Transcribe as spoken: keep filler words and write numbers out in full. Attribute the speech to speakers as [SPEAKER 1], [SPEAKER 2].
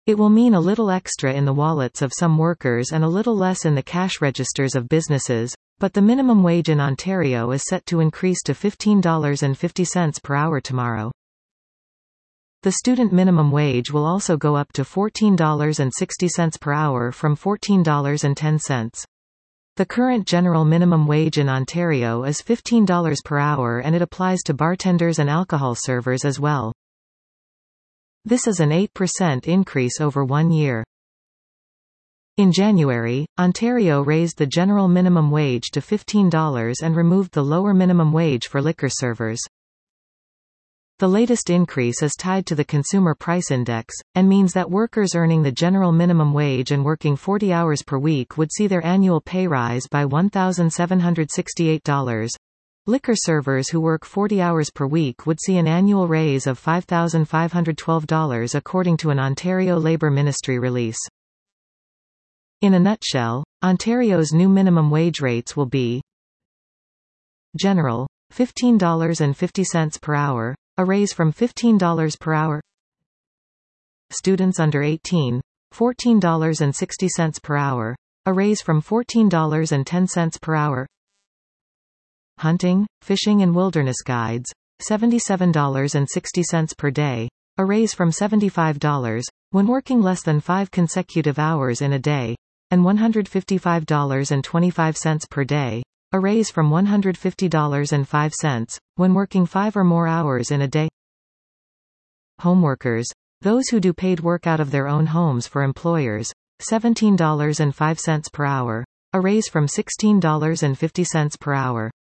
[SPEAKER 1] It will mean a little extra in the wallets of some workers and a little less in the cash registers of businesses, but the minimum wage in Ontario is set to increase to fifteen dollars and fifty cents per hour tomorrow. The student minimum wage will also go up to fourteen dollars and sixty cents per hour from fourteen dollars and ten cents. The current general minimum wage in Ontario is fifteen dollars per hour, and it applies to bartenders and alcohol servers as well. This is an eight percent increase over one year. In January, Ontario raised the general minimum wage to fifteen dollars and removed the lower minimum wage for liquor servers. The latest increase is tied to the Consumer Price Index, and means that workers earning the general minimum wage and working forty hours per week would see their annual pay rise by one thousand seven hundred sixty-eight dollars. Liquor servers who work forty hours per week would see an annual raise of five thousand five hundred twelve dollars according to an Ontario Labour Ministry release. In a nutshell, Ontario's new minimum wage rates will be: General, fifteen dollars and fifty cents per hour, a raise from fifteen dollars per hour. Students under eighteen, fourteen dollars and sixty cents per hour, a raise from fourteen dollars and ten cents per hour. Hunting, fishing and wilderness guides, seventy-seven dollars and sixty cents per day, a raise from seventy-five dollars, when working less than five consecutive hours in a day, and one hundred fifty-five dollars and twenty-five cents per day, a raise from one hundred fifty dollars and five cents, when working five or more hours in a day. Homeworkers, those who do paid work out of their own homes for employers, seventeen dollars and five cents per hour, a raise from sixteen dollars and fifty cents per hour.